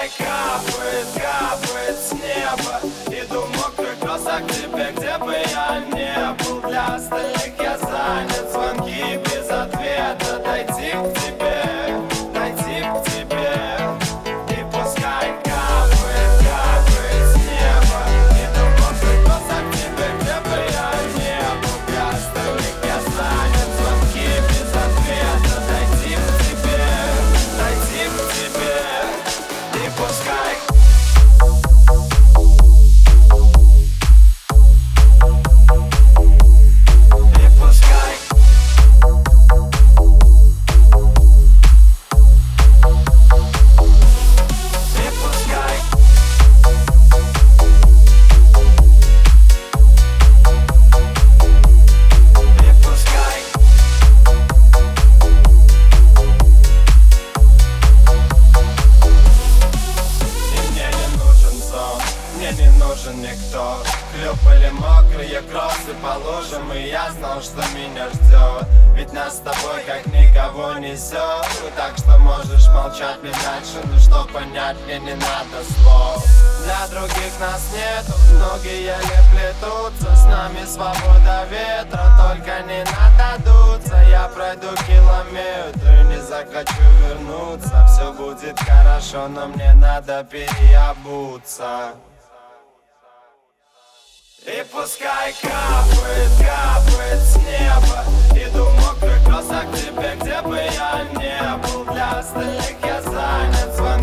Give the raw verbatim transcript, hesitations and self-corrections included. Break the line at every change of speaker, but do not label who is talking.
пускай капает, капает с неба. Иду в мокрых кроссах к тебе, где бы я не был. Для остальных я занят, звонки без ответа. Дойти к тебе, дойти к тебе. И пускай капает, капает с неба. Иду в мокрых кроссах к тебе, где бы я не был. Для остальных я занят, звонки без ответа. Дойти к тебе, дойти к тебе. И пускай. Мне не нужен никто. Хлюпали мокрые кроссы по лужам, и я знал, что меня ждет. Ведь нас с тобой как никого несет. Так что можешь молчать мне дальше, но что понять мне не надо слов. Для других нас нету, ноги еле плетутся. С нами свобода ветра, только не надо дуться. Я пройду километры, не захочу вернуться. Все будет хорошо, но мне надо переобуться. И пускай капает, капает с неба. Иду в мокрых кроссах к тебе, где бы я не был. Для остальных я занят.